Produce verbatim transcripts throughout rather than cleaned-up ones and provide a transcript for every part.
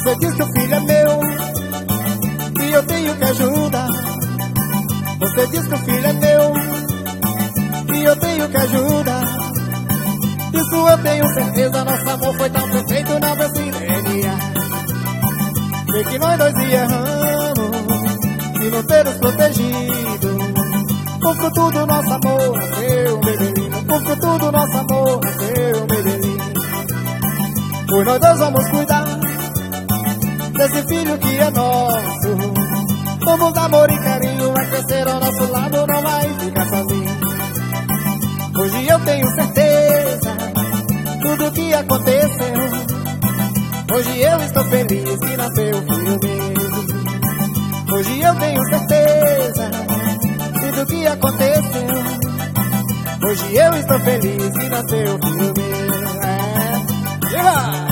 Você diz que o filho é meu e eu tenho que ajudar. Você diz que o filho é meu e eu tenho que ajudar. Isso eu tenho certeza, nosso amor foi tão perfeito, não vê sinergia. Sei que nós dois erramos e não ter nos protegido. O fruto do nosso amor nasceu um bebelino. O fruto do nosso amor nasceu um bebelino. Pois nós dois vamos cuidar desse filho que é nosso. Vamos dar amor e carinho, vai crescer ao nosso lado, não vai ficar sozinho. Hoje eu tenho certeza, tudo que aconteceu. Hoje eu estou feliz que nasceu filho meu. Hoje eu tenho certeza, tudo que aconteceu. Hoje eu estou feliz que nasceu filho meu. É. Yeah!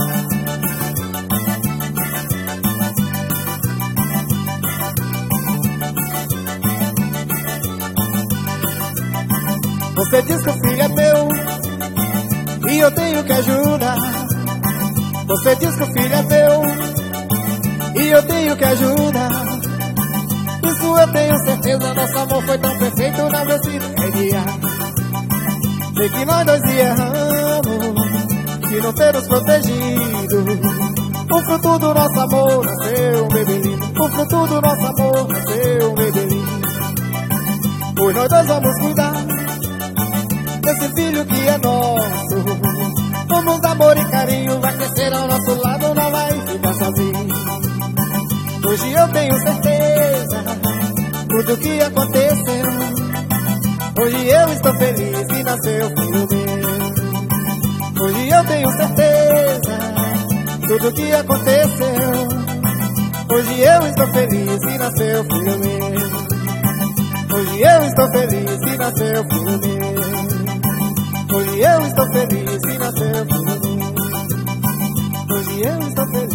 Você diz que o filho é meu e eu tenho que ajudar. Você diz que o filho é meu e eu tenho que ajudar. Isso eu tenho certeza, nosso amor foi tão perfeito, não vê sinergia. Sei que nós dois erramos de não ter nos protegido. O fruto do nosso amor nasceu um bebelino. O fruto do nosso amor nasceu um bebelino. Pois nós dois vamos cuidar desse filho que é nosso. Vamos dar amor e carinho, vai crescer ao nosso lado, não vai ficar sozinho. Hoje eu tenho certeza, tudo que aconteceu. Hoje eu estou feliz que nasceu filho meu. Hoje eu tenho certeza, tudo que aconteceu. Hoje eu estou feliz que nasceu filho meu. Hoje eu estou feliz que nasceu filho meu. Hoje eu estou feliz que nasceu filho meu. Hoje eu estou feliz.